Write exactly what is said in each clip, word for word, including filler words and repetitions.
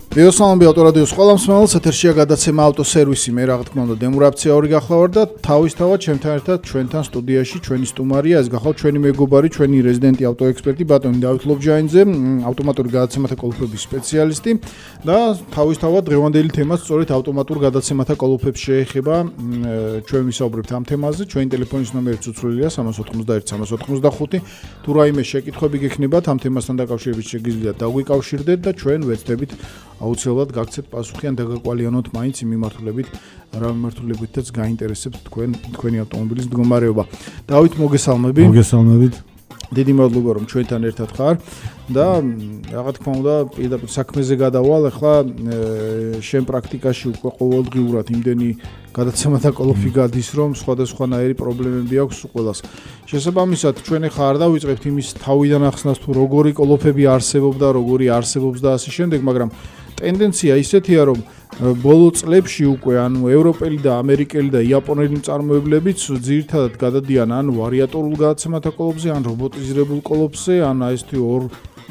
Ვიოსალამები ავტორადიოს ყველა მსმენელს ეთერშია გადაცემა ავტოსერვისი. მე რა თქმა უნდა დემურაფცია ორი გახლავარ და თავისთავად ჩემთან ერთად ჩვენთან სტუდიაში ჩვენი სტუმარია, ეს გახლავთ ჩვენი მეგობარი, ჩვენი რეზიდენტი ავტოექსპერტი ბატონი დავით ლობჯაინძე, ავტომატური გადაცემათა კოლოფების სპეციალისტი და თავისთავად დღევანდელი თემაც სწორედ ავტომატურ გადაცემათა კოლოფებს შეეხება. ჩვენ ვისაუბრებთ ამ თემაზე, ჩვენი ტელეფონის ნომერიც უცვლელია სამას ოთხმოცდაერთი სამას ოთხმოცდახუთი. თუ რაიმე შეკითხვები გექნებათ ამ თემასთან დაკავშირებით შეგიძლიათ დაგვიკავშირდეთ და ჩვენ ვეცდებით აუცილებლად გაგცეთ პასუხი ან დაგაკვალიანოთ მაინც იმ მიმართულებით, რა მიმართულებითაც გაინტერესებთ თქვენ თქვენი ავტომობილის მდგომარეობა. დავით, მოგესალმები. მოგესალმებით. დიდი მადლობა რომ ჩვენთან ერთად ხარ და რა თქმა უნდა პირდაპირ საქმეზე გადავალ. ახლა შენ პრაქტიკაში უკვე ყოველდღიურად იმდენი გადაცემათა კოლოფი გადის, რომ სხვადასხვანაირი პრობლემები აქვს ყველას. შესაბამისად, ჩვენ ახლა არ დავიწყებთ იმის თავიდან ახსნას თუ როგორი კოლოფები არსებობდა, როგორი არსებობს და ასე შემდეგ, მაგრამ ტენდენცია ისეთია, რომ ბოლო წლებში უკვე ანუ ევროპელი და ამერიკელი და იაპონელი მწარმოებლებიც ძირითადად გადადიან ან ვარიატორულ გადაცემათა კოლოფზე, ან რობოტიზირებულ კოლოფზე, ან ეს თუ ორ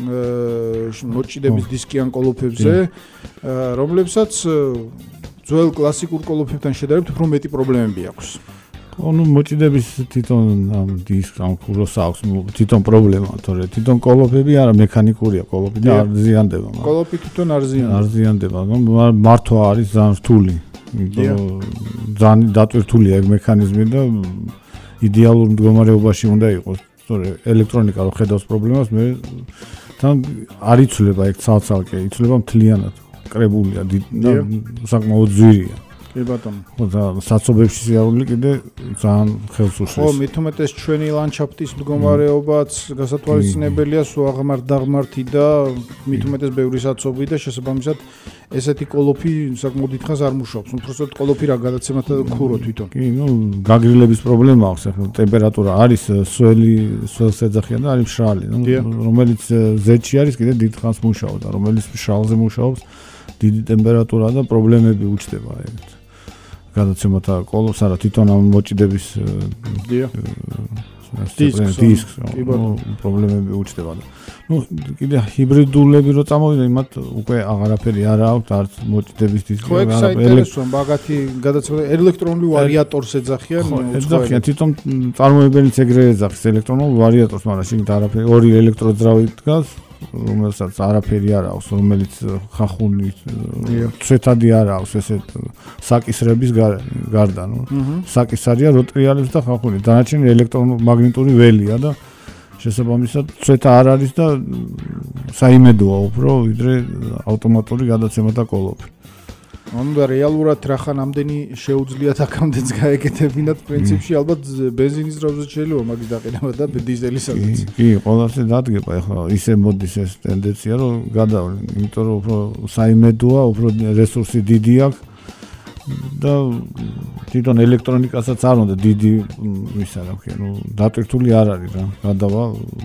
მოჭიდების დისკიან კოლოფებზე, რომლებსაც ძველ კლასიკურ კოლოფებთან შედარებით უფრო მეტი პრობლემები აქვს. ანუ მოჭიდების თვითონ ამ დისკ ამ კუროს აქვს თვითონ პრობლემა, თორე თვითონ კოლოფები არა მექანიკურია კოლოფი და არ ზიანდება. კოლოფი თვითონ არ ზიანდება. არ ზიანდება, მართვა არის ძალიან რთული. ძალიან დატვირთულია ეგ მექანიზმი და იდეალურ მდგომარეობაში უნდა იყოს. თორე ელექტრონიკა რო ხედავს პრობლემას, მე თან არ იცვლება ეგ ცალ-ცალკე, იცვლება მთლიანად. კრებულია და საკმაოდ ძვირია. კი ბატონო. და საცობებში სიარული კიდე ძალიან ხელს უშლის. ხო, მით უმეტეს ჩვენი ლანდშაფტის მდგომარეობაც გასათვალისწინებელია, სულ აღმართ-დაღმართი და მით უმეტეს ბევრი საცობი და შესაბამისად ესეთი კოლოფი საკმაოდ დიდხანს არ მუშაობს. უბრალოდ კოლოფი რა გადაცემათა ქურო თვითონ. კი, ნუ გაგრილების პრობლემა აქვს, ახლა ტემპერატურა არის სველი, სველს ეძახიან და არის მშრალი, რომელიც ზეთში არის კიდე დიდხანს მუშაობს და რომელიც მშრალზე მუშაობს დიდი ტემპერატურა და პრობლემები უჩნდება ეგეთ. გადაცემათა კოლოფს არა თვითონ ამ მოჭიდების დისკს პრობლემები უჩნდება და ნუ კიდე ჰიბრიდულები რო წამოვიდა იმათ უკვე აღარაფერი არა აქვს არც მოჭიდების დისკი ხო ეგ საინტერესოა მაგათი გადაცემა ელექტრონული ვარიატორს ეძახიან ეძახიან თვითონ წარმოებელიც ეგრე ეძახის ელექტრონულ ვარიატორს მაგრამ შიგნით არაფერი ორი ელექტროძრავი დგას რომელსაც არაფერი არ აქვს, რომელიც ხახუნი ცვეთადი არ აქვს, ესეთ საკისრების გარდა, ნუ საკის არია როტრიალებს და ხახუნი. დანარჩენი ელექტრომაგნიტური ველია და შესაბამისად ცვეთა არ არის და საიმედოა უფრო ვიდრე ავტომატური გადაცემათა კოლოფი. ანუ და რეალურად რახან ამდენი შეუძლიათ აქამდეც გაეკეთებინათ პრინციპში ალბათ ბენზინის ძრავზე შეიძლება მაგის დაყენება და დიზელისაც. კი, ყველასე დადგება ახლა ისე მოდის ეს ტენდენცია რომ გადავლენ, იმიტომ რომ უფრო საიმედოა, უფრო რესურსი დიდი აქვს და თვითონ ელექტრონიკასაც არ უნდა დიდი ისა რა ვქი, ნუ დატვირთული არ არის რა. გადავა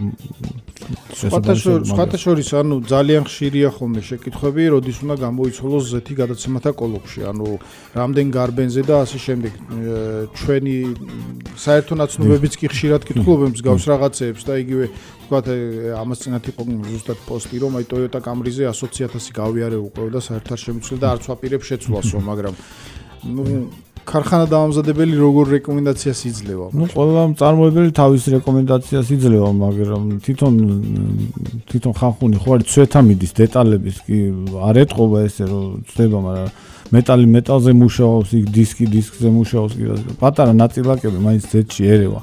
სხვათა შორის ანუ ძალიან ხშირია ხოლმე შეკითხვები, როდის უნდა გამოიცვალოს ზეთი გადაცემათა კოლოფში, ანუ რამდენ გარბენზე და ასე შემდეგ. ჩვენი საერთო ნაცნობებიც კი ხშირად კითხულობენ მსგავს რაღაცეებს და იგივე თქვათ ამას წინათ იყო ზუსტად პოსტი, რომ აი Toyota Camry-ზე ასოცი ათასი გავიარე უკვე და საერთოდ არ შემიცვლია და არც ვაპირებ შეცვლასო, მაგრამ ნუ ქარხანა დამამზადებელი როგორ რეკომენდაციას იძლევა? ნუ ყველა მწარმოებელი თავის რეკომენდაციას იძლევა, მაგრამ თვითონ თვითონ ხახუნი ხო არის ცვეთა მიდის დეტალების კი არ ეტყობა ესე რომ ცდება, მაგრამ მეტალი მეტალზე მუშაობს, იქ დისკი დისკზე მუშაობს კი პატარა ნაწილაკები მაინც ზეთში ერევა.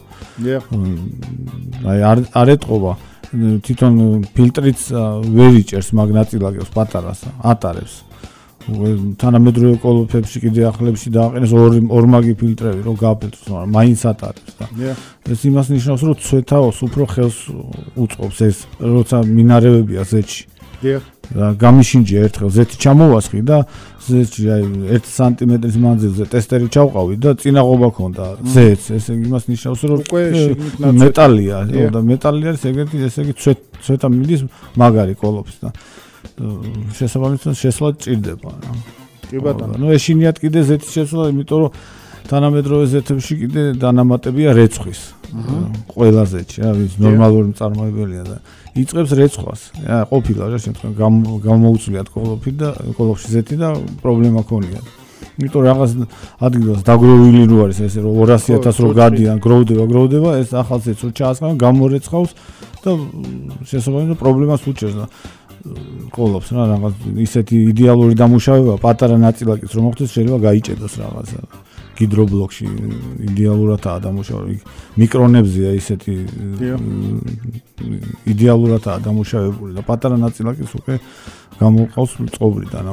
აი არ არ ეტყობა თვითონ ფილტრიც ვერ იჭერს მაგ ნაწილაკებს პატარას, ატარებს. თანამედროვე კოლოფებში კიდე ახლებში დააყენეს ორი ორმაგი ფილტრები რომ გააფილტროს, მაგრამ მაინც ატარებს და ეს იმას ნიშნავს რომ ცვეთაოს უფრო ხელს უწყობს ეს როცა მინარევებია ზეთში. და გამიშინჯია ერთხელ ზეთი ჩამოვასხი და ზეთში აი ერთი სანტიმეტრის მანძილზე ტესტერი ჩავყავი და წინაღობა ქონდა ზეთს. ეს იმას ნიშნავს რომ მეტალია და მეტალი არის ეგეთი ესე იგი ცვეთა მიდის მაგარი კოლოფის და შესაბამისად შესვლა ჭირდება რა. კი ბატონო. ნუ ეშინიათ კიდე ზეთის შესვლა, იმიტომ რომ თანამედროვე ზეთებში კიდე დანამატებია რეცხვის. ყველაზე რა ვის ნორმალური მწარმოებელია და იწყებს რეცხვას. რა ყოფილა რა შემთხვევაში გამოუწვლიათ კოლოფი და კოლოფში ზეთი და პრობლემა ქონია. იმიტომ რაღაც ადგილას დაგროვილი რო არის ესე რომ ორასი ათას რო გადიან, გროვდება, გროვდება, ეს ახალცეც რო ჩაასხამენ, გამორეცხავს და შესაბამისად პრობლემას უჩერს და კოლოფს რა რაღაც ისეთი იდეალური დამუშავება პატარა ნაწილაკიც რომ მოხდეს შეიძლება გაიჭედოს რაღაცა. ჰიდრობლოკში იდეალურადაა დამუშავებული. მიკრონებზეა ისეთი იდეალურადაა დამუშავებული და პატარა ნაწილაკიც უკვე გამოყავს წყობრიდან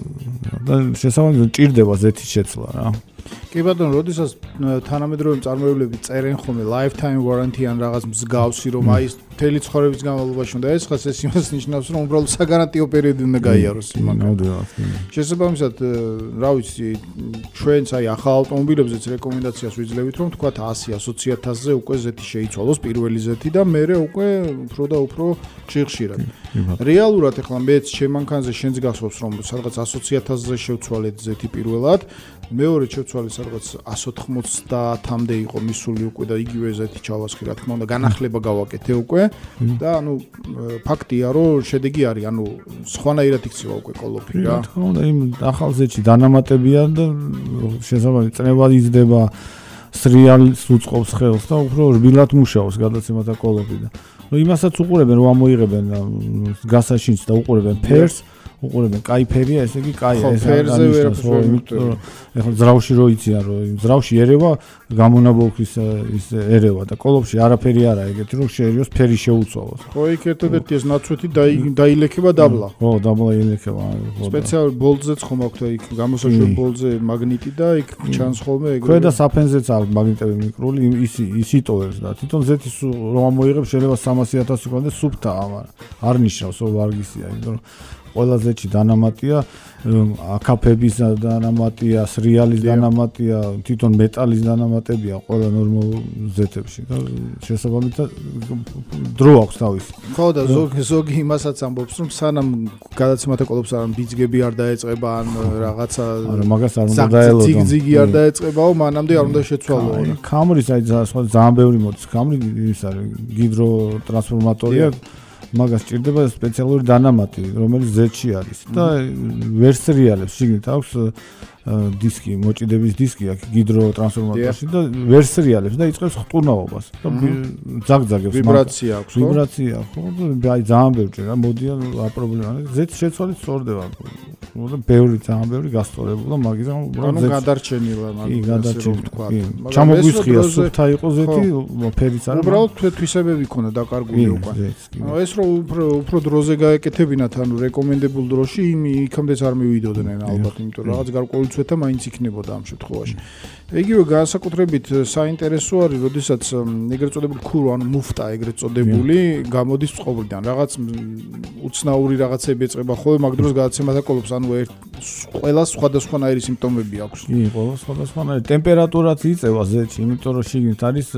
და შესაბამისად ჭირდება ზეთის შეცვლა რა. კი ბატონო, როდესაც თანამედროვე მწარმოებლები წერენ ხოლმე lifetime warranty ან რაღაც მსგავსი რომ აი მთელი ცხოვრების განმავლობაში უნდა ესხას, ეს იმას ნიშნავს რომ უბრალოდ საგარანტიო პერიოდი უნდა გაიაროს იმაგ. შესაბამისად, რა ვიცი, ჩვენც აი ახალ ავტომობილებზეც რეკომენდაციას ვიძლევით რომ თქვათ ასი ოცი ათასზე უკვე ზეთი შეიცვალოს პირველი ზეთი და მერე უკვე უფრო და უფრო ხშირად. რეალურად ახლა მეც ჩემ მანქანაზე შენც გახსოვს რომ სადღაც ოცი ათასზე შევცვალეთ ზეთი პირველად, მეორე შევცვალე სადღაც ათს ოცდაათამდე იყო მისული უკვე და იგივე ზეთი ჩავასხი რა თქმა უნდა განახლება გავაკეთე უკვე და ანუ ფაქტია რომ შედეგი არის ანუ სხვანაირად იქცევა უკვე კოლოფი რა. რა თქმა უნდა იმ ახალ ზეთში დანამატებია და შესაბამისად წნევა იზრდება სრიალს უწყობს ხელს და უფრო რბილად მუშაობს გადაცემათა კოლოფი და იმასაც უყურებენ რომ ამოიღებენ გასაშინს და უყურებენ ფერს უყურებენ კაი ფერია ესე იგი კაია ეს არის ეხლა ძრავში რო იციან რომ ძრავში ერევა გამონაბოლქვის ის ერევა და კოლოფში არაფერი არა ეგეთი რომ შეერიოს ფერი შეუცვალოს. ხო იქ ერთადერთი ეს ნაცვეთი დაილექება დაბლა. ხო დაბლა ილექება. სპეციალურ ბოლტზეც ხომ აქვს და იქ გამოსაშვებ ბოლტზე მაგნიტი და იქ ჩანს ხოლმე ეგრე. ქვედა საფენზეც აქვს მაგნიტები მიკრული ის ის იტოვებს და თვითონ ზეთის რომ ამოიღებს შეიძლება სამასი ათასი კონდეს სუფთაა მაგრამ არ ნიშნავს რომ ვარგისია იმიტომ რომ ყველაზე დანამატია აკაფების დანამატია, სრიალის დანამატია, თვითონ მეტალის დანამატებია ყველა ნორმალურ ზეთებში და შესაბამისად დრო აქვს თავისი. ხო და ზოგი ზოგი იმასაც ამბობს რომ სანამ გადაცემათა კოლოფს არ ბიძგები არ დაეწყება ან რაღაცა არა მაგას არ უნდა დაელოდო. ძიგძიგი არ დაეწყებაო, მანამდე არ უნდა შეცვალო. კამრის აი ძალიან ბევრი მოდის კამრი ის არის გიდრო ტრანსფორმატორია მაგას ჭირდება სპეციალური დანამატი, რომელიც ზეთში არის და ვერსრიალებს შიგნით აქვს დისკი, მოჭიდების დისკი აქ გიდრო ტრანსფორმატორში და ვერსრიალებს და იწყებს ხტუნაობას და ძაგძაგებს ვიბრაცია აქვს, ხო? ვიბრაცია აქვს, ხო? აი ძალიან ბევრი რა მოდიან რა პრობლემა. ზეთ შეცვალით სწორდება. და ბევრი ძალიან ბევრი გასწორებულა მაგისგან უბრალოდ გადარჩენილა მაგას ვთქვა. ჩამოგვისხია სუფთა იყო ზეთი, ფერიც არა. უბრალოდ თვისებები ქონდა დაკარგული უკვე. ანუ ეს რომ უფრო უფრო დროზე გაეკეთებინათ, ანუ რეკომენდებულ დროში იმ იქამდეც არ მივიდოდნენ ალბათ, იმიტომ რომ რაღაც გარკვეული ცვეთა მაინც იქნებოდა ამ შემთხვევაში. იგივე განსაკუთრებით საინტერესო არის, როდესაც ეგრეთ წოდებული ქურო, ანუ მუფტა ეგრეთ წოდებული, გამოდის წყობრიდან. რაღაც უცნაური რაღაცები ეწება ხოლმე მაგ დროს გადაცემათა კოლოფს, ანუ ერთ ყველას სხვადასხვანაირი სიმპტომები აქვს. კი, ყველას სხვადასხვანაირი. ტემპერატურაც იწევა ზეთში, იმიტომ რომ შიგნით არის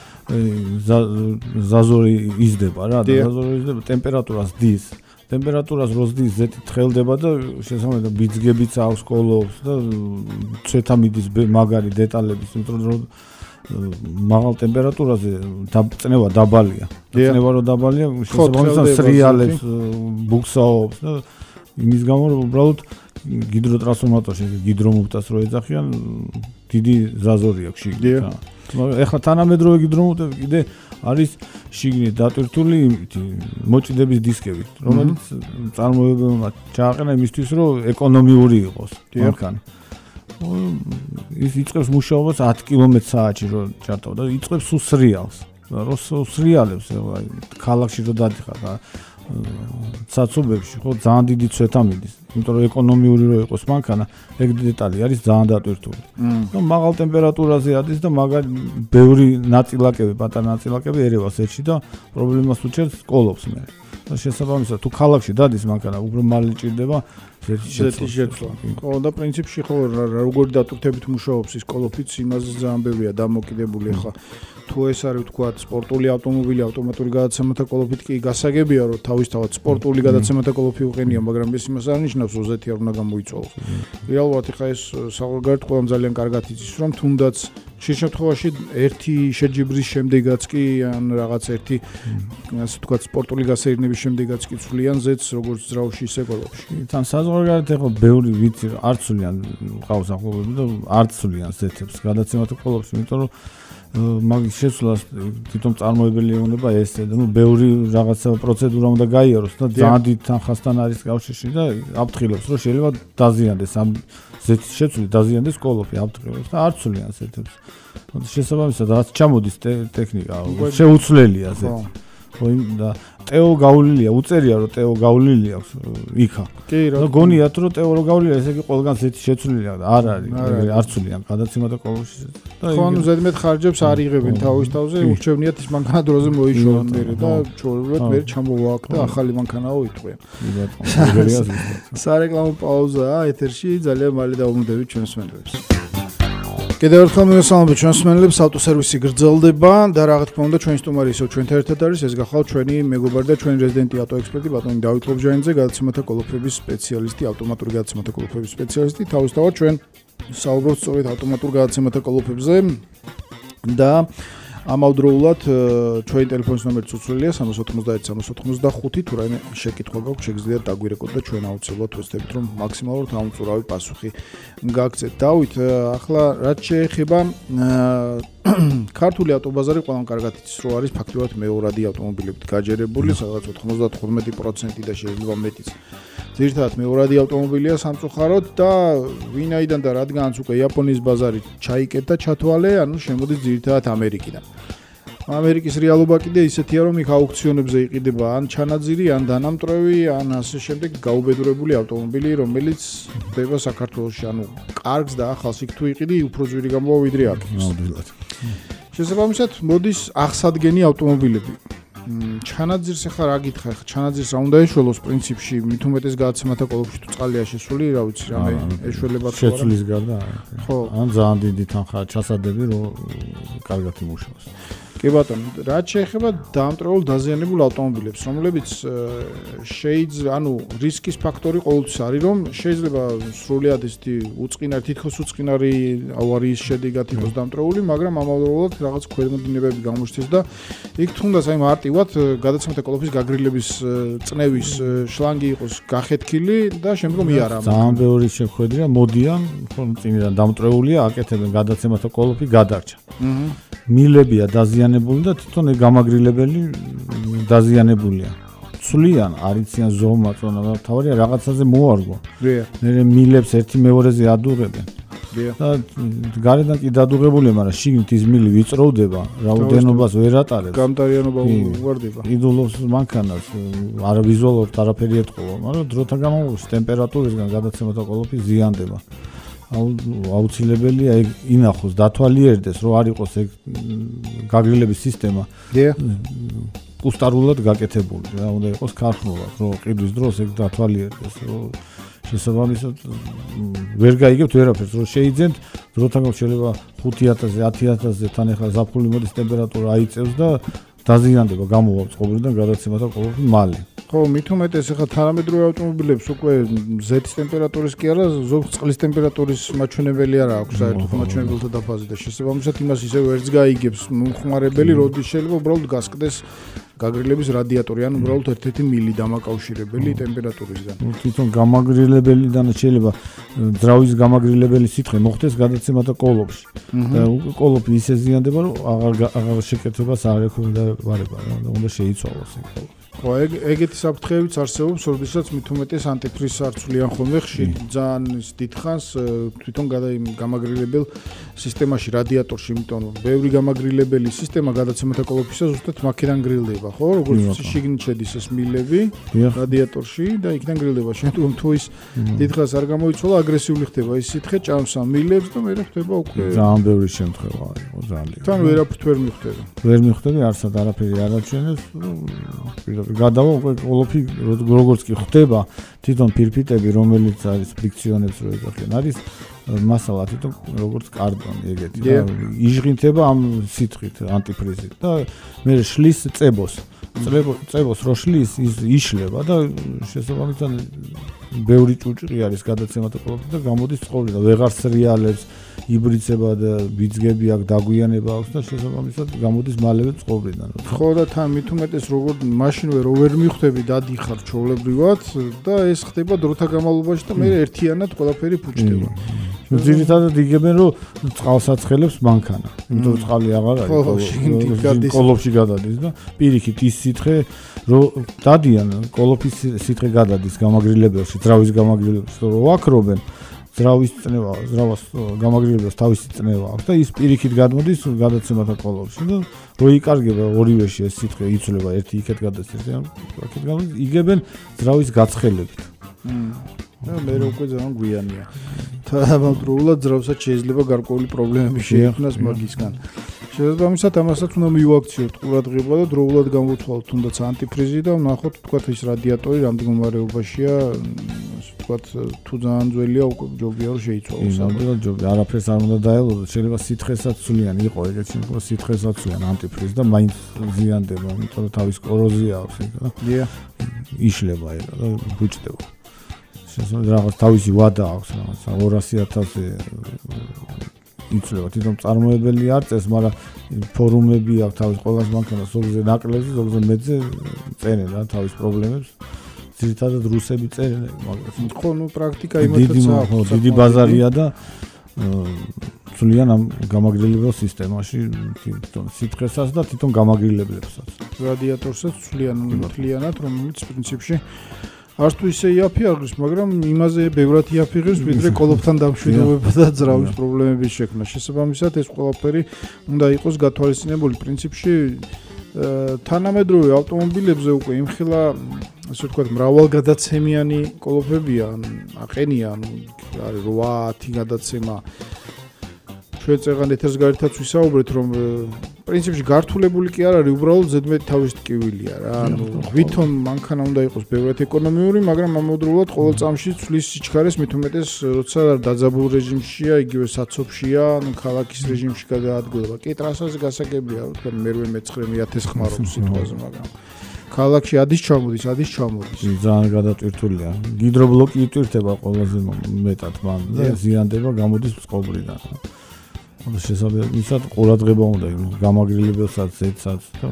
ზაზორი იზრდება რა, და ზაზორი იზრდება, ტემპერატურას დის. ტემპერატურას როზდის ზეთი თხელდება და შესაბამისად ბიძგებიც აქვს კოლოფს და ცვეთა მიდის მაგარი დეტალების, იმიტომ რომ მაღალ ტემპერატურაზე წნევა დაბალია. წნევა რო დაბალია, შესაბამისად სრიალებს ბუქსაობს და იმის გამო რომ უბრალოდ გიდროტრანსფორმატორში გიდრომუფტას რო ეძახიან, დიდი ზაზორი აქვს შიგნით. ეხლა თანამედროვე გიდრომუფტები კიდე არის შიგნით დატვირთული მოჭიდების დისკებით, რომელიც წარმოებელმა ჩააყენა იმისთვის, რომ ეკონომიური იყოს მანქანა. ის იწყებს მუშაობას ათი კილომეტრი საათში რო ჩართავ და იწყებს სრიალს. რო სრიალებს აი ქალაქში რო დადიხარ და საცობებში ხო ძალიან დიდი ცვეთა მიდის. იმიტომ რომ ეკონომიური რო იყოს მანქანა, ეგ დეტალი არის ძალიან დატვირთული. და მაღალ ტემპერატურაზე ადის და მაგარი ბევრი ნაწილაკები, პატარა ნაწილაკები ერევა ზეთში და პრობლემას უჩერს კოლოფს მე. და შესაბამისად თუ ქალაქში დადის მანქანა, უფრო მალე ჭირდება ზეთის შეცვლა. ხო და პრინციპში ხო როგორი დატვირთებით მუშაობს ის კოლოფიც, იმაზე ძალიან ბევრია დამოკიდებული ახლა. თუ ეს არის ვთქვათ სპორტული ავტომობილი ავტომატური გადაცემათა კოლოფით კი გასაგებია რომ თავისთავად სპორტული გადაცემათა კოლოფი უყენია, მაგრამ ეს იმას არ ნიშნავს რომ ზეთი არ უნდა გამოიწვიოს. რეალურად ხა ეს საყურგარეთ ყველამ ძალიან კარგად იცის რომ თუნდაც ხშირ შემთხვევაში ერთი შეჯიბრის შემდეგაც კი ან რაღაც ერთი ასე ვთქვათ სპორტული გასეირნების შემდეგაც კი ცვლიან ზეთს როგორც ძრავში ისე კოლოფში. თან საზღვარგარეთ ეხლა ბევრი ვიცი არ ცვლიან ყავს ახლობლები და არ ცვლიან ზეთებს გადაცემათა კოლოფში, იმიტომ რომ მაგის შეცვლას თვითონ წარმოებელი ეუბნება ესე და ნუ ბევრი რაღაცა პროცედურა უნდა გაიაროს და ძალიან დიდ თანხასთან არის კავშირში და აფრთხილებს რომ შეიძლება დაზიანდეს ამ ზეთის შეცვლით დაზიანდეს კოლოფი აფრთხილებს და არ ცვლიან ზეთებს. შესაბამისად რაც ჩამოდის ტექნიკა შეუცვლელია ზეთი. და ტეო გავლილია, უწერია რომ ტეო გავლილი აქვს იქა. კი, რა. და გონიათ რომ ტეო რო გავლილია, ესე იგი ყველგან ზეთი შეცვლილია და არ არის, არ ცვლიან გადაცემათა კოლოფში. ხო, ანუ ზედმეტ ხარჯებს არ იღებენ თავის თავზე, ურჩევნიათ ის მანქანა დროზე მოიშოვონ მერე და ჩვეულებრივად მერე ჩამოვააქ და ახალი მანქანაო იტყვიან. სარეკლამო პაუზაა ეთერში, ძალიან მალე დავუმდებით ჩვენს მენელებს. კიდევ ერთხელ მივესალმებით ჩვენს მენელებს, ავტოსერვისი გრძელდება და რა თქმა უნდა ჩვენი სტუმარი ისევ ჩვენთან ერთად არის, ეს გახლავთ ჩვენი მეგობარი და ჩვენი რეზიდენტი ავტოექსპერტი ბატონი დავით ლობჟანიძე, გადაცემათა კოლოფების სპეციალისტი, ავტომატური გადაცემათა კოლოფების სპეციალისტი. თავისთავად ჩვენ საუბრობთ სწორედ ავტომატურ გადაცემათა კოლოფებზე და ამავდროულად ჩვენი ტელეფონის ნომერიც უცვლელია სამას ოთხმოცდაერთი სამას ოთხმოცდახუთი, თუ რაიმე შეკითხვა გაქვთ შეგიძლიათ დაგვირეკოთ და ჩვენ აუცილებლად ვეცდებით რომ მაქსიმალურად ამოწურავი პასუხი გაგცეთ. დავით, ახლა რაც შეეხება ქართული ავტობაზარი ყველამ კარგად იცის რომ არის ფაქტობრივად მეორადი ავტომობილებით გაჯერებული, სადაც ოთხმოცდათხუთმეტი პროცენტი და შეიძლება მეტიც. ძირითადად მეორადი ავტომობილია სამწუხაროდ და ვინაიდან და რადგანაც უკვე იაპონიის ბაზარი ჩაიკეტა ჩათვალე, ანუ შემოდის ძირითადად ამერიკიდან. ამერიკის რეალობა კიდე ისეთია რომ იქ აუქციონებზე იყიდება ან ჩანაძირი, ან დანამტვრევი, ან ასე შემდეგ გაუბედურებული ავტომობილი, რომელიც ხდება საქართველოში, ანუ კარგს და ახალს იქ თუ იყიდი, უფრო ძვირი გამოვა ვიდრე აქ. ნამდვილად. შესაბამისად, მოდის აღსადგენი ავტომობილები. ჩანაძირს ახლა რა გითხრა, ახლა ჩანაძირს რა უნდა ეშველოს პრინციპში, მით უმეტეს გადაცემათა კოლოფში თუ წყალია შესული, რა ვიცი, რამე ეშველება თუ არა. შეცვლის გარდა. ხო. ან ძალიან დიდი თანხაა ჩასადები, რომ კარგად იმუშაოს. კი ბატონო, რაც შეეხება დაამტვრეველ დაზიანებულ ავტომობილებს, რომლებიც შეიძლება, ანუ რისკის ფაქტორი ყოველთვის არის, რომ შეიძლება სრულიად ისეთი უწყინარი, თითქოს უწყინარი ავარიის შედეგად იყოს დამტვრეული, მაგრამ ამავდროულად რაღაც ქვემოდინებები გამოჩნდეს და იქ თუნდაც აი მარტივად გადაცემათა კოლოფის გაგრილების წნევის შლანგი იყოს გახეთქილი და შემდგომ იარაღი. ძალიან ბევრი შეხვედრია, მოდიან, ხო, წინიდან დამტვრეულია, აკეთებენ გადაცემათა კოლოფი გადარჩა. აჰა. მილებია დაზიანებული და თვითონ გამაგრილებელი დაზიანებულია. ცვლიან, არიციან ზომა, წონა, თავარია რაღაცაზე მოარგო. დიახ. მე მილებს ერთი მეორეზე ადურებენ. დიახ. და გარედან კი დადუღებულია, მაგრამ შიგნით ის მილი ვიწროვდება, რაოდენობას ვერ ატარებს. გამტარიანობა უვარდება. იდულობს მანქანას, არ ვიზუალურად არაფერი ეთყობა, მაგრამ დროთა განმავლობაში ტემპერატურისგან გადაცემათა კოლოფი ზიანდება. აუცილებელია ინახოს, დათვალიერდეს, რომ არ იყოს ეგ გაგრილების სისტემა. დიახ. კუსტარულად გაკეთებული, რა უნდა იყოს ქარხნულად, რომ ყიდვის დროს ეგ დათვალიერდეს, რომ შესაბამისად ვერ გაიგებთ ვერაფერს, რომ შეიძენთ, დროთა განმავლობაში შეიძლება ხუთი ათასზე, ათი ათასზე თან ახლა ზაფხული მოდის ტემპერატურა აიწევს და დაზიანდება, გამოვა წყობრიდან გადაცემათა კოლოფი მალე. ხო, მით უმეტეს ახლა თანამედროვე ავტომობილებს უკვე ზეთის ტემპერატურის კი არა, ზოგ წყლის ტემპერატურის მაჩვენებელი არა აქვს საერთოდ მაჩვენებელთა დაფაზე და შესაბამისად იმას ისევ ერთს გაიგებს მომხმარებელი, როდის შეიძლება უბრალოდ გასკდეს გაგრილების რადიატორი, ან უბრალოდ ერთ-ერთი მილი დამაკავშირებელი ტემპერატურისგან. თვითონ გამაგრილებელიდან შეიძლება ძრავის გამაგრილებელი სითხე მოხდეს გადაცემათა კოლოფში. და კოლოფი ისე ზიანდება, რომ აღარ აღარ შეკეთებას არ ექვემდებარება, და უნდა შეიცვალოს ეგ კოლოფი. ხო, ეგ ეგეთი საფრთხეებიც არსებობს, როდესაც მით უმეტეს ანტიფრიზს არ ცვლიან ხოლმე ხშირ ძალიან დიდხანს თვითონ გამაგრილებელ სისტემაში, რადიატორში, იმიტომ რომ ბევრი გამაგრილებელი სისტემა გადაცემათა კოლოფისა ზუსტად მაქედან გრილდება, ხო? როგორც შიგნით შედის ეს მილები რადიატორში და იქიდან გრილდება. შემდგომ თუ ის დიდხანს არ გამოიცვალა, აგრესიული ხდება ის სითხე, ჭამს ამ მილებს და მე ხდება უკვე ძალიან ბევრი შემთხვევა არის, ძალიან. თან ვერაფრით ვერ მიხვდები. ვერ მიხვდები, არსად არაფერი არ აჩვენებს. გადავა უკვე კოლოფი როგორც კი ხდება, თვითონ ფირფიტები, რომელიც არის ფრიქციონებს რო ეძახიან, არის მასალა თვითონ როგორც კარტონი ეგეთი რა იჟღინთება ამ სიტყვით ანტიფრიზით და მე შლის წებოს წებოს რო შლის ის იშლება და შესაბამისად ბევრი ჭუჭყი არის გადაცემათა პროექტი და გამოდის ცხოვრება ვეღარ სრიალებს იბრიცება და ბიძგები აქვს დაგვიანება აქვს და შესაბამისად გამოდის მალევე ცხოვრიდან ხო და თან მით უმეტეს როგორ მაშინვე რო ვერ მიხვდები დადიხარ ჩვეულებრივად და ეს ხდება დროთა განმავლობაში და მე ერთიანად ყველაფერი ფუჭდება ძირითადად იგებენ რომ წყალსაცხელებს მანქანა იმიტომ წყალი აღარ არის კოლოფში გადადის და პირიქით ის სითხე რომ დადიან კოლოფის სითხე გადადის გამაგრილებელში ძრავის გამაგრილებელში რომ ვაქრობენ ძრავის წნევა ძრავას გამაგრილებას თავისი წნევა აქვს და ის პირიქით გადმოდის გადაცემათა კოლოფში და რო იკარგება ორივეში ეს სითხე იცვლება ერთი იქეთ გადადის ერთი აქეთ გამოდის იგებენ ძრავის გაცხელებით და მე უკვე ძალიან გვიანია თავადროულად ძრავსაც შეიძლება გარკვეული პრობლემები შეექმნას მაგისგან შესაბამისად ამასაც უნდა მივაქციოთ ყურადღება და დროულად გამოვთვალოთ თუნდაც ანტიფრიზი და ვნახოთ თქვათ ის რადიატორი რამდენ მდგომარეობაშია თქვათ თუ ძალიან ძველია უკვე ჯობია რომ შეიცვალოს ამბობენ ჯობია არაფერს არ უნდა დაელოდოთ შეიძლება სითხესაც ცვლიან იყო ეგეთ შემთხვევაში სითხესაც ცვლიან ანტიფრიზი და მაინც ზიანდება იმიტომ რომ თავის კოროზია აქვს ეგ და იშლება ეგ და ბუჭდება შესაძლოა რაღაც თავისი ვადა აქვს რაღაც ორასი ათასი იცვლება თვითონ წარმოებელი არ წეს მაგრამ ფორუმები აქვს თავის ყოველას მანქანას ზოგზე ნაკლებზე ზოგზე მეძე წერენ რა თავის პრობლემებს ძირითადად რუსები წერენ მაგრამ ხო ნუ პრაქტიკა იმათაც აქვს დიდი ბაზარია და ცვლიან ამ გამაგრილებელ სისტემაში თვითონ სითხესაც და თვითონ გამაგრილებლებსაც რადიატორსაც ცვლიან მთლიანად რომელიც პრინციპში არც თუ ისე იაფი აღრის, მაგრამ იმაზე ბევრად იაფი ღირს, ვიდრე კოლოფთან დამშვიდობება და ძრავის პრობლემების შექმნა. შესაბამისად, ეს ყველაფერი უნდა იყოს გათვალისწინებული პრინციპში თანამედროვე ავტომობილებზე უკვე იმხელა, ასე ვთქვათ, მრავალგადაცემიანი კოლოფებია, აყენია, ანუ არის რვა ათი გადაცემა. ჩვენ წეგან ეთერს გარეთაც ვისაუბრეთ, რომ პრინციპში გართულებული კი არ არის, უბრალოდ ზედმეტ თავის ტკივილია რა. ანუ ვითომ მანქანა უნდა იყოს ბევრად ეკონომიური, მაგრამ ამავდროულად ყოველ წამში ცვლის სიჩქარეს მით უმეტეს, როცა დაძაბულ რეჟიმშია, იგივე საცობშია, ანუ ქალაქის რეჟიმში გადაადგილება. კი ტრასაზე გასაგებია, რა თქმა უნდა, მერვე მეცხრე მეათეს ხმარობს სიტყვაზე, მაგრამ ქალაქში ადის ჩამოდის, ადის ჩამოდის. ძალიან გადატვირთულია. გიდრობლოკი იტვირთება ყველაზე მეტად მან და ზიანდება გამოდის წყობრიდან. შესაბამისად ყურადღება უნდა იყოს გამაგრილებელსაც ზედსაც და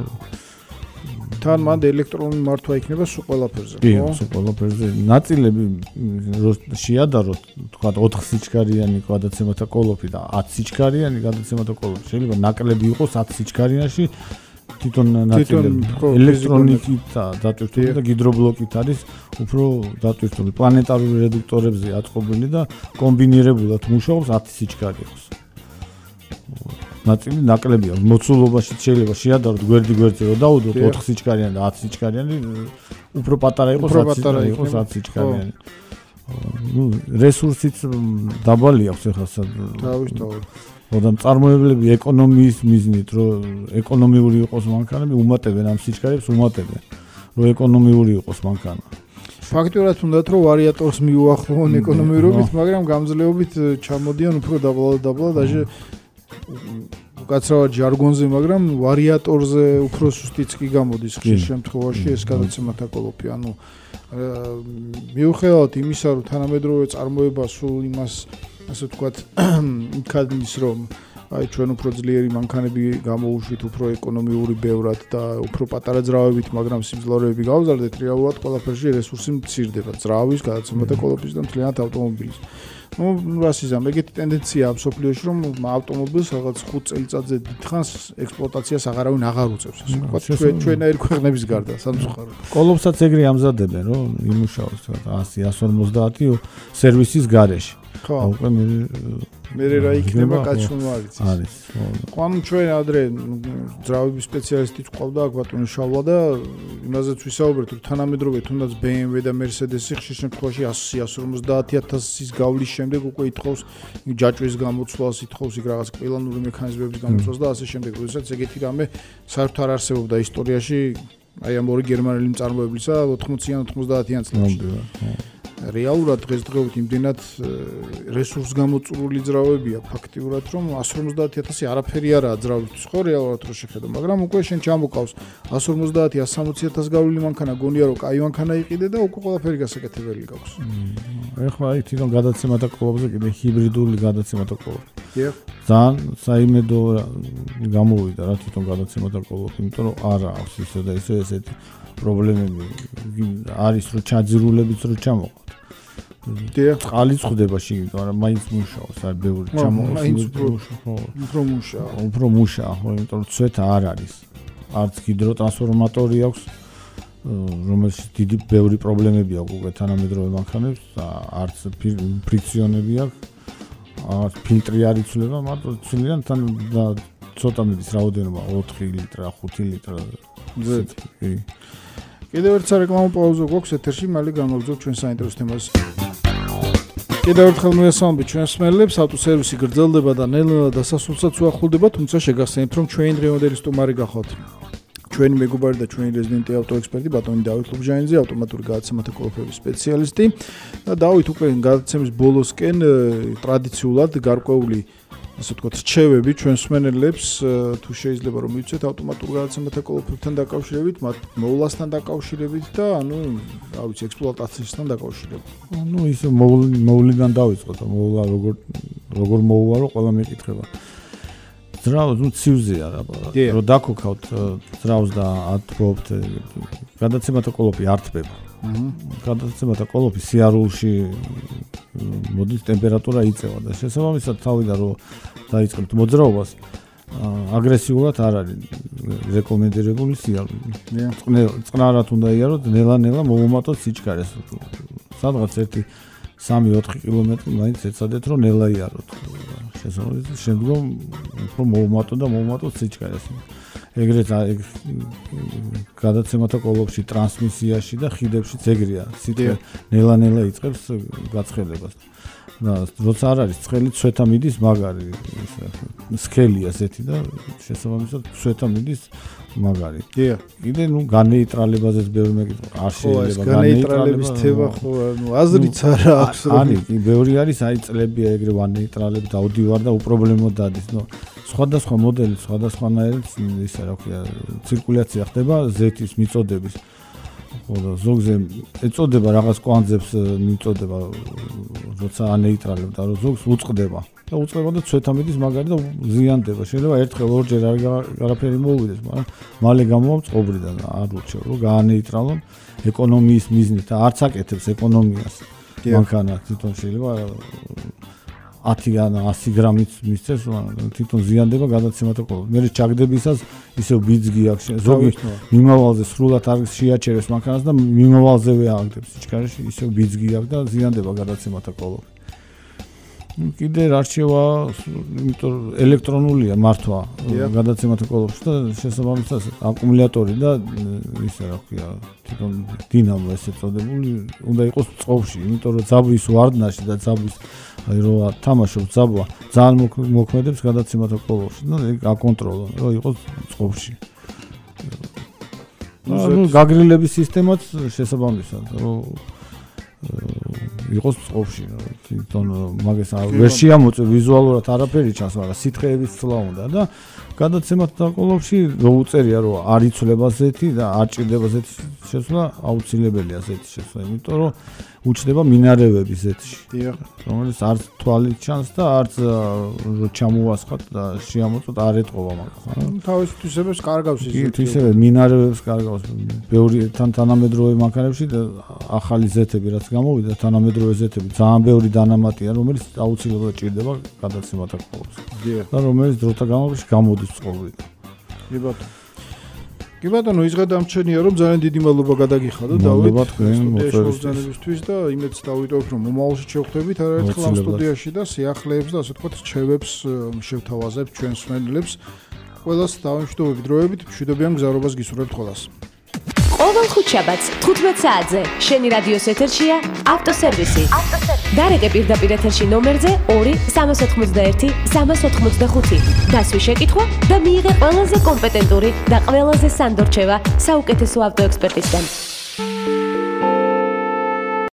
თან მანდ ელექტრონული მართვა იქნება სულ ყველაფერზე ხო? კი, სულ ყველაფერზე. ნაწილები შეადაროთ, თქვა ოთხ სიჩქარიანი გადაცემათა კოლოფი და ათი სიჩქარიანი გადაცემათა კოლოფი. შეიძლება ნაკლები იყოს ათი სიჩქარიანში თვითონ ნაწილები ელექტრონიკით დატვირთული და გიდრობლოკით არის უფრო დატვირთული. პლანეტარული რედუქტორებზე აწყობილი და კომბინირებულად მუშაობს ათი სიჩქარე აქვს. ნაწილი ნაკლები აქვს. მოცულობაში შეიძლება შეადაროთ გვერდი გვერდზე რომ დაუდოთ ოთხ სიჩქარიანი და ათი სიჩქარიანი უფრო პატარა იყოს ათი სიჩქარიანი. ნუ რესურსიც დაბალი აქვს ახლა თავისთავად. როდამ წარმოებლები ეკონომიის მიზნით რომ ეკონომიური იყოს მანქანები უმატებენ ამ სიჩქარებს უმატებენ რომ ეკონომიური იყოს მანქანა. ფაქტურად უნდათ რომ ვარიატორს მიუახლოვონ ეკონომიურობით, მაგრამ გამძლეობით ჩამოდიან უფრო დაბლა დაბლა დაჟე უკაცრავად ჟარგონზე, მაგრამ ვარიატორზე უფრო სუსტიც კი გამოდის ხშირ შემთხვევაში ეს გადაცემათა კოლოფი. ანუ მიუხედავად იმისა, რომ თანამედროვე წარმოება სულ იმას, ასე ვთქვათ, იქადნის, რომ აი ჩვენ უფრო ძლიერი მანქანები გამოუშვით, უფრო ეკონომიური ბევრად და უფრო პატარა ძრავებით, მაგრამ სიმძლავრეები გავზარდეთ, რეალურად ყველაფერში რესურსი მცირდება. ძრავის, გადაცემათა კოლოფის და მთლიანად ავტომობილის. ну რასიზამ ეგეთი ტენდენციაა მსოფლიოში რომ ავტომობილს რაღაც ხუთ წელიწადზე დიდხანს ექსპლუატაციას აღარავინ აღარ უწევს ასე ვთქვათ ჩვენ ჩვენაირ ქვეყნების გარდა სამწუხაროდ კოლოფსაც ეგრე ამზადებენ რომ იმუშაოს ასი ასი ორმოცდაათი სერვისის გარეშე ხო უკვე მე მე რა იქნება კაცშუნვა არის არის ხო ანუ ჩვენ ადრე ძრავების სპეციალისტი ყავდა აქ ბატონი შავლა და იმაზეც ვისაუბრეთ რომ თანამედროვე თუნდაც ბე ემ ვე და მერსედესი ხშირ შემთხვევაში ასი ასი ორმოცდაათი ათასის გავლის შემდეგ უკვე ითხოვს ჯაჭვის გამოცვლას ითხოვს იქ რაღაც პილანური მექანიზმების გამოცვლას და ასე შემდეგ როდესაც ეგეთი რამე საერთოდ არ არსებობდა ისტორიაში აი ამ ორი გერმანელი მწარმოებლისა ოთხმოციან ოთხმოცდაათიან წლებში რეალურად დღესდღეობით იმდენად რესურს გამოწურული ძრავებია ფაქტიურად რომ one fifty thousand არაფერი არაა ძრავისთვის ხო რეალურად რო შეხედო მაგრამ უკვე შენ ჩამოკავს one fifty one sixty thousand გავლილი მანქანა გონია რომ კაი მანქანა იყიდე და უკვე ყველაფერი გასაკეთებელი გაქვს. ეხლა აი თვითონ გადაცემათა კლუბზე კიდე ჰიბრიდული გადაცემათა კლუბი. დიახ. ძალიან საიმედო გამოვიდა რა თვითონ გადაცემათა კლუბი, იმიტომ რომ არა აქვს ისე და ისე ესეთი პრობლემები არის რომ ჩაძირულებით რო ჩამოყავთ. დიახ, წყალი წვდება შიგნით, მაგრამ მაინც მუშაობს, არ ბევრი ჩამოყავს. მაინც უფრო მუშაო. უფრო მუშაო, იმიტომ რომ ცვეთა არ არის. არც ჰიდროტრანსფორმატორი აქვს, რომელშიც დიდი ბევრი პრობლემები აქვს უკვე თანამედროვე მანქანებს, არც ფრიქციონები აქვს, არც ფილტრი არ იცვლება, მარტო ცვლიან თან და ცოტა მიდის რაოდენობა ოთხი ლიტრი, ხუთი ლიტრი. კი. კიდევ ერთ სარეკლამო პაუზა გვაქვს ეთერში, მალე განვაგრძობთ ჩვენ საინტერესო თემას. კიდევ ერთხელ მოესალმებით ჩვენს მსმენელებს, ავტოსერვისი გრძელდება და ნელ-ნელა დასასრულსაც უახლოვდება, თუმცა შეგახსენებთ, რომ ჩვენი დღევანდელი სტუმარი გახავთ. ჩვენი მეგობარი და ჩვენი რეზიდენტი ავტოექსპერტი ბატონი დავით ლუბჟანიძე, ავტომატური გადაცემათა კოლოფების სპეციალისტი. და დავით უკვე გადაცემის ბოლოსკენ ტრადიციულად გარკვეული ასე ვთქვათ, რჩევები ჩვენ მსმენელებს თუ შეიძლება რომ მივცეთ ავტომატურ გადაცემათა კოლოფებთან დაკავშირებით, მათ მოვლასთან დაკავშირებით და ანუ რა ვიცი, ექსპლუატაციასთან დაკავშირებით. ну ისე მოვლიდან დავიწყოთ, მოვლა როგორ როგორ მოვლა რომ ყველა მეკითხება. ძრავს ნუ ცივზეა რა, რომ დაკოქავთ ძრავს და ათბობთ გადაცემათა კოლოფი არტბება. გადაცემათა კოლოფი სიარულში მოდის ტემპერატურა იწევა და შესაბამისად თავიდან რომ დაიწყებთ მოძრაობას აგრესიულად არ არის რეკომენდირებული სიარული. წყნარად უნდა იაროთ, ნელა-ნელა მოუმატოთ სიჩქარეს. სადღაც ერთი სამი ოთხი კილომეტრი მაინც ეცადეთ რომ ნელა იაროთ. შესაბამისად შემდგომ უფრო მოუმატოთ და მოუმატოთ სიჩქარეს. ეგრეთ გადაცემათა კოლოფში, ტრანსმისიაში და ხიდებშიც ეგრეა. სიტყვა ნელა-ნელა იწყებს გაცხელებას. და როცა არ არის ცხელი, ცვეთა მიდის მაგარი, სქელია ესეთი და შესაბამისად ცვეთა მიდის მაგარი. დიახ. კიდე ნუ განეიტრალებაზეც ბევრი მეკითხვა. არ შეიძლება განეიტრალების თემა ხო, ნუ აზრიც არა აქვს. არის, კი, ბევრი არის, აი წლებია ეგრე ვანეიტრალებ და აუდივარ და უპრობლემო დადის. ნუ სხვადასხვა მოდელი, სხვადასხვანაირად ისა რა ქვია, ცირკულაცია ხდება ზეთის მიწოდების. ხო და ზოგზე ეწოდება რაღაც კვანძებს მიწოდება, როცა ანეიტრალებ და ზოგს უწყდება. და უწყდება და ცვეთა მიდის მაგარი და ზიანდება. შეიძლება ერთხელ ორჯერ არაფერი მოუვიდეს, მაგრამ მალე გამოვა წყობრიდან არ ურჩევ რომ გაანეიტრალონ ეკონომიის მიზნით და არც აკეთებს ეკონომიას. მანქანა თვითონ შეიძლება ათი ან ასი გრამით მისცეს, თვითონ ზიანდება გადაცემათა კოლოფი. მე ჩაგდებისას ისევ ბიძგი აქვს. ზოგი მიმავალზე სრულად არ შეაჩერებს მანქანას და მიმავალზევე აგდებს სიჩქარეში, ისევ ბიძგი აქვს და ზიანდება გადაცემათა კოლოფი. კიდე რა რჩევა, იმიტომ ელექტრონულია მართვა გადაცემათა კოლოფში და შესაბამისად აკუმულატორი და ისე რა ქვია, თვითონ დინამო ესე წოდებული უნდა იყოს წყობაში, იმიტომ რომ ძაბვის ვარდნაში და ძაბვის აი რო თამაშობს ძაბვა ძალიან მოქმედებს გადაცემათა კოლოფში და ეგ აკონტროლო რომ იყოს წყობაში. ну გაგრილების სისტემაც შესაბამისად რომ იყოს წყობაში, თვითონ მაგას ვერ შეამოწევ ვიზუალურად არაფერი ჩანს, მაგრამ სითხეების ცვლა უნდა და გადაცემათა კოლოფში რო უწერია რომ არ იცვლება ზეთი და არ ჭირდება ზეთის შესვლა, აუცილებელია ზეთის შესვლა, იმიტომ რომ უჩნდება მინარევები ზეთში. დიახ. რომელიც არც თვალით ჩანს და არც რო ჩამოვასხათ და შეამოწოთ არ ეტყობა მაგას. თავის თვისებებს კარგავს ის. კი, თვისებებს მინარევებს კარგავს. ბევრი თან თანამედროვე მანქანებში და ახალი ზეთები რაც გამოვიდა, თანამედროვე ზეთები ძალიან ბევრი დანამატია, რომელიც აუცილებლად ჭირდება გადაცემათა კოლოფში. დიახ. და რომელიც დროთა განმავლობაში გამოდის წყობრიდან. კი ბატონო. კი ბატონო, ის გადამჩენია რომ ძალიან დიდი მადლობა გადაგიხადო დავით სტუდიაში და იმედს დავიტოვებ რომ მომავალში შევხვდებით არაერთხელ ამ სტუდიაში და სიახლეებს და ასე ვთქვათ რჩევებს შევთავაზებთ ჩვენ მსმენელებს. ყველას დავიმშვიდობებით დროებით, მშვიდობიან გზავრობას გისურვებთ ყველას. ყოველ ხუთშაბათს თხუთმეტ საათზე შენი რადიოს ეთერშია ავტოსერვისი. დარეკე პირდაპირ ეთერში ნომერზე ორი სამას ოთხმოცდაერთი სამას ოთხმოცდახუთი. დასვი შეკითხვა და მიიღე ყველაზე კომპეტენტური და ყველაზე სანდორ რჩევა საუკეთესო ავტოექსპერტისგან.